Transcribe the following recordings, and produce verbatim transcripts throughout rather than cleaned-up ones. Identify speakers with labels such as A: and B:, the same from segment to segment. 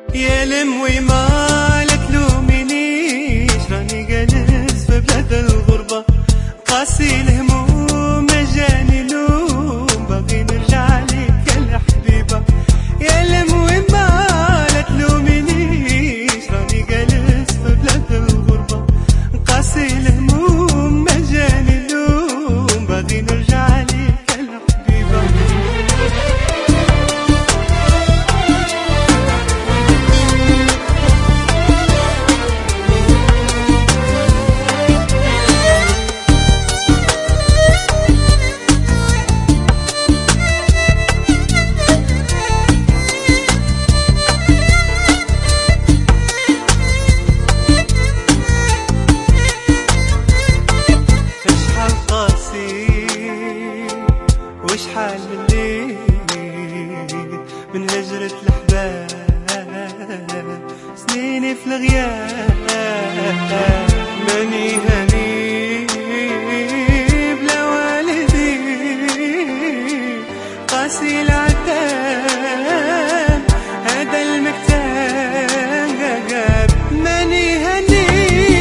A: يا لموي مالك لومينيش، راني جالس في بلاد الغربة، قاسي الهموم مجاني نوم، باغي نرجع ليك يا حبيبة. يا لموي مالك لومينيش، راني جالس في بلاد الغربة، قاسي الهموم مجاني نوم، باغي نرجع ليك يا حبيبة. وشحال من ليل من هجرة الأحباب، سنيني في الغياب، ماني هني بلا والدي، قاسي العتاب هذا المكتاب، ماني هني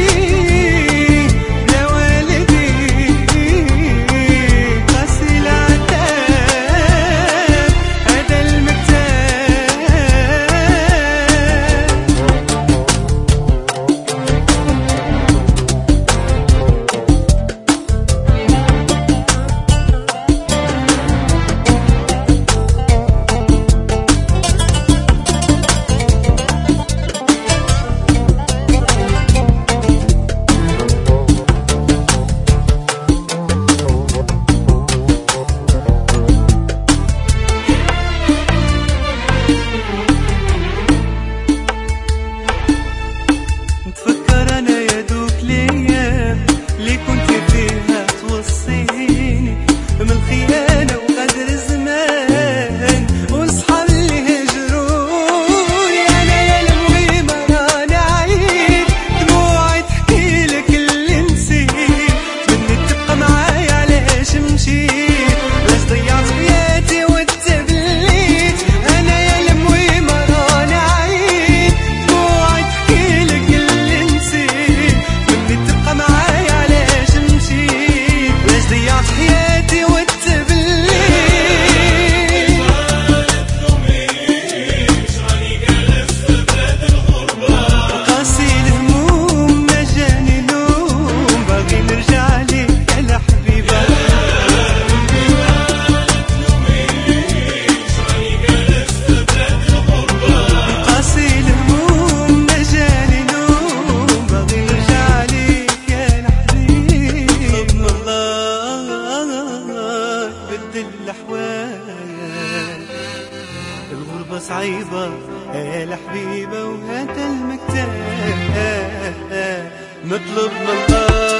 A: الغربة صعيبة يا الحبيبة، وهذا المكتاب مطلب من الله.